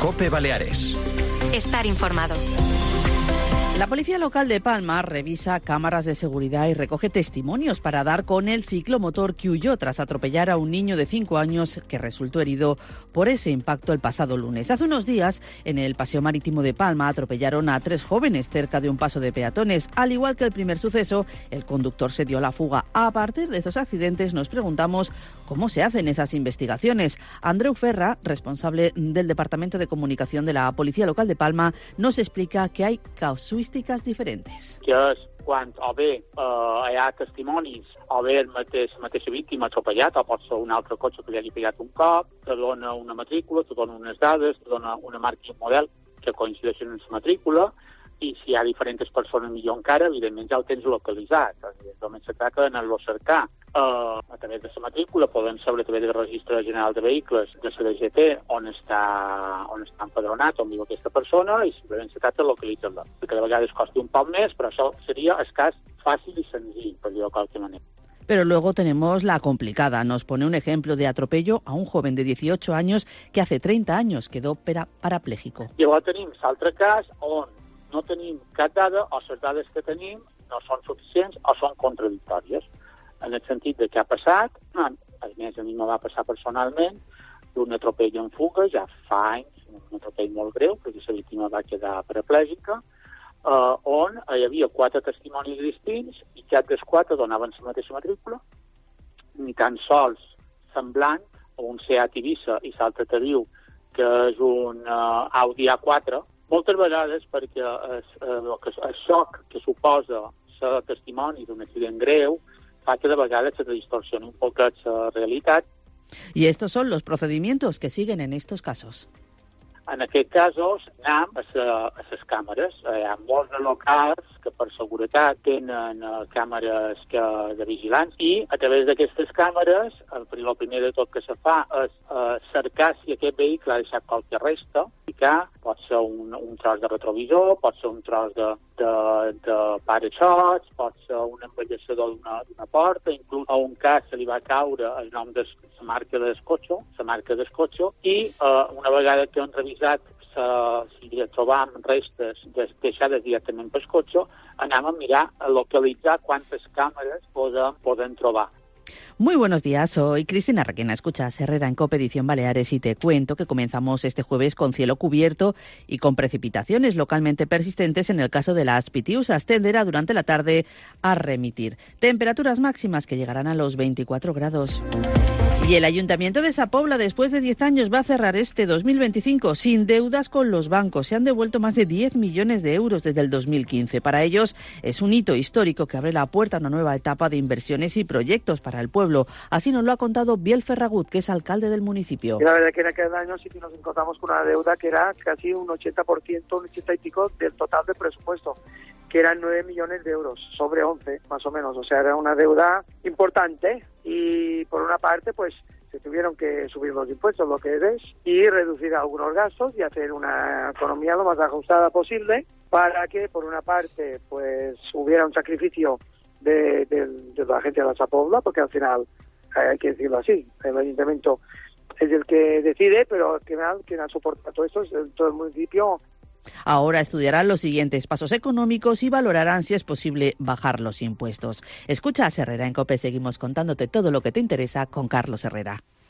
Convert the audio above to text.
COPE Baleares. Estar informado. La Policía Local de Palma revisa cámaras de seguridad y recoge testimonios para dar con el ciclomotor que huyó tras atropellar a un niño de 5 años que resultó herido por ese impacto el pasado lunes. Hace unos días, en el Paseo Marítimo de Palma, atropellaron a 3 jóvenes cerca de un paso de peatones. Al igual que el primer suceso, el conductor se dio a la fuga. A partir de estos accidentes nos preguntamos cómo se hacen esas investigaciones. Andreu Ferra, responsable del Departamento de Comunicación de la Policía Local de Palma, nos explica que hay casuísticas diferentes. Que és quan o bé hi ha testimonis o bé la mateixa víctima ha atropellat o pot ser un altre cotxe que li hagi pegat un cop, te dona una matrícula, te dona unes dades, te dona una marca i un model que coincideixen en la matrícula, i si hi ha diferents persones millor encara, evidentment ja el tens localitzat. Només se tracta d'anar-lo a cercar. A través de la matrícula poden saber a través del Registre General de Vehicles de la DGT on està empadronat, on viu aquesta persona, i simplement se tracta de localitzar-la. Que de vegades costi un poc més, però això seria escàs, fàcil i senzill, per dir-ho de qualque manera. Pero luego tenemos la complicada. Nos pone un ejemplo de atropello a un joven de 18 años que hace 30 años quedó parapléjico. I llavors tenim l'altre cas on no tenim cap dada o les dades que tenim no són suficients o són contradictòries. En el sentit de què ha passat, a més a mi me va passar personalment d'un atropell en fuga, ja fa anys, un atropell molt greu, perquè la víctima va quedar paraplègica, on hi havia 4 testimonis distints i cap dels 4 donaven la mateixa matrícula, ni tan sols semblant, un Seat Ibiza i l'altre te diu que és un Audi A4, moltes vegades perquè el xoc que suposa el testimoni d'un accident greu fa que de vegades se distorsioni un poc la realitat. Y estos son los procedimientos que siguen en estos casos. En aquests casos anem a les càmeres. Hi ha molts de locals que per seguretat tenen càmeres de vigilància i a través d'aquestes càmeres el primer de tot que se fa és cercar si aquest vehicle ha deixat qualque resta, pot ser un tros de retrovisor, pot ser un tros de para-xocs, pot ser un envellecedor d'una porta, inclús a un cas se li va caure el nom de la marca del cotxe, i una vegada que han revisat si trobam restes deixades directament pel cotxe, anem a mirar, a localitzar quantes càmeres podem trobar. Muy buenos días, soy Cristina Requena. Escuchas Herrera en COPE Edición Baleares y te cuento que comenzamos este jueves con cielo cubierto y con precipitaciones localmente persistentes en el caso de las Pitiusas. Tenderá durante la tarde a remitir. Temperaturas máximas que llegarán a los 24 grados. Y el Ayuntamiento de Sa Pobla, después de 10 años, va a cerrar este 2025 sin deudas con los bancos. Se han devuelto más de 10 millones de euros desde el 2015. Para ellos es un hito histórico que abre la puerta a una nueva etapa de inversiones y proyectos para el pueblo. Así nos lo ha contado Biel Ferragut, que es alcalde del municipio. Y la verdad que en aquel año sí que nos encontramos con una deuda que era casi un 80%, un 80 y pico del total del presupuesto, que eran 9 millones de euros, sobre 11 más o menos. O sea, era una deuda importante y por una parte pues se tuvieron que subir los impuestos, lo que es, y reducir algunos gastos y hacer una economía lo más ajustada posible para que por una parte pues hubiera un sacrificio de la gente de la Sa Pobla, porque al final, hay que decirlo así, el ayuntamiento es el que decide, pero al final quien soporta todo esto es todo el municipio. Ahora estudiarán los siguientes pasos económicos y valorarán si es posible bajar los impuestos. Escucha a Herrera en COPE, seguimos contándote todo lo que te interesa con Carlos Herrera.